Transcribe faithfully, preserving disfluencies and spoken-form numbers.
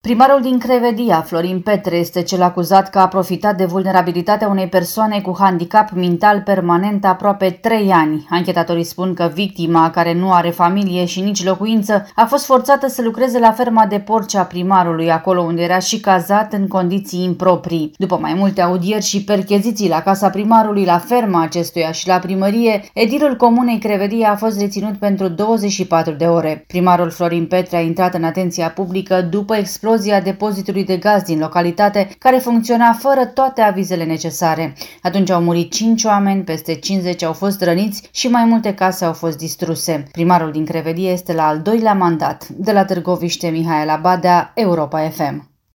Primarul din Crevedia, Florin Petre, este cel acuzat că a profitat de vulnerabilitatea unei persoane cu handicap mental permanent aproape trei ani. Anchetatorii spun că victima, care nu are familie și nici locuință, a fost forțată să lucreze la ferma de porci a primarului, acolo unde era și cazat în condiții improprii. După mai multe audieri și percheziții la casa primarului, la ferma acestuia și la primărie, edilul comunei Crevedia a fost reținut pentru douăzeci și patru de ore. Primarul Florin Petre a intrat în atenția publică după explozia depozitului de gaz din localitate, care funcționa fără toate avizele necesare. Atunci au murit cinci oameni, peste cincizeci au fost răniți și mai multe case au fost distruse. Primarul din Crevedia este la al doilea mandat. De la Târgoviște, Mihaela Badea, Europa F M.